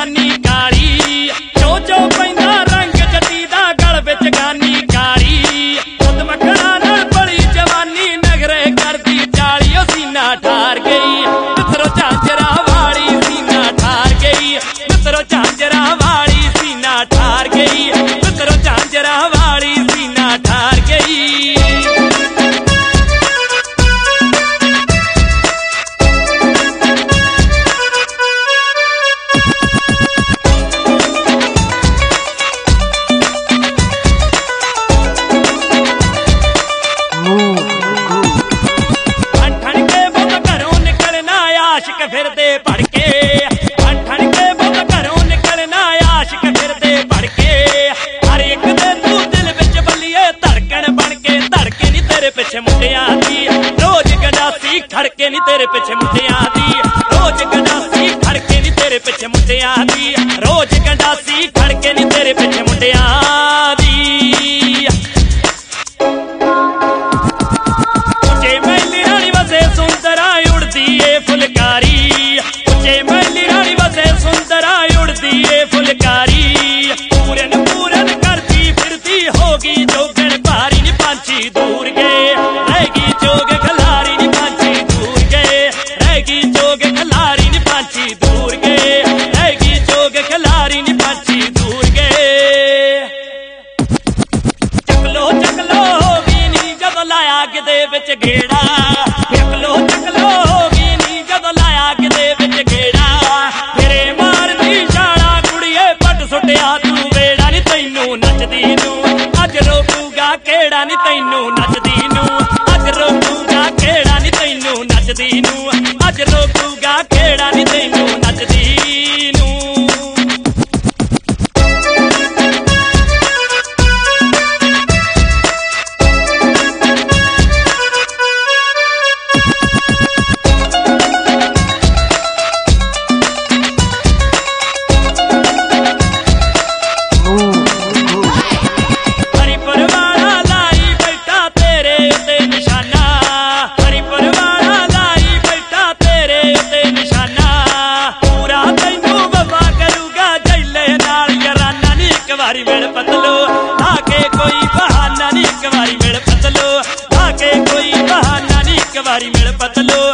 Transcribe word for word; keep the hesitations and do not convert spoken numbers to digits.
जवानी काली चो चो पैंदा रंग जटी दा गल विच गानी काली खुद मखणा नाल भली जवानी नगरे करदी चाली ओ सीना ठार गई मित्रो झांजरा वाली सीना ठार गई मित्रो झांजरा वाली सीना ठार गई मित्रो झांजरा वाली सीना ठार गई। फिरदे भड़के ठन ठन के बुत घरों निकलना आशिक फिरदे भड़के हर एक दे तू दिल विच बल्लिए धड़कन बन के धड़के नी तेरे पिछे मुंडियां दी रोज गंडासी खड़के नी तेरे पिछे मुंडियां दी रोज गंडासी खड़के नी तेरे पिछे मुंडियां दी रोज गंडासी खड़के नी तेरे पिछे मुंडियां दी। जे मैली रानी वसे सुंदरा उड़दी ए फुलकारी फुलकारी पूरन पूरन करती फिरती होगी जोगन भारी नी पांची दूर गए रहेगी जोग खलारी नी पांची दूर गए रहेगी जोग खलारी नी पांची दूर गए रहेगी जोग खलारी नी पांची दूर गए। चकलो चकलो होगी नी जब लाया गिदे विच घेड़ा चकलो चकलो होगी नी जब लाया गिदे विच घेड़ा फिरे मारदी शाला सुटिया तू वेड़ा नी तैनू नचदी नू अज रोकूगा केड़ा नी तैनू नचदी नू अज रोकूगा केड़ा नी तैनू नचदी नू अज रोकूगा केड़ा नी तैनू नचदी नू। वारी मिल पतलो आके कोई बहाना नी एक वारी मिल पतलो आके कोई बहाना नी एक वारी मिल पतलो।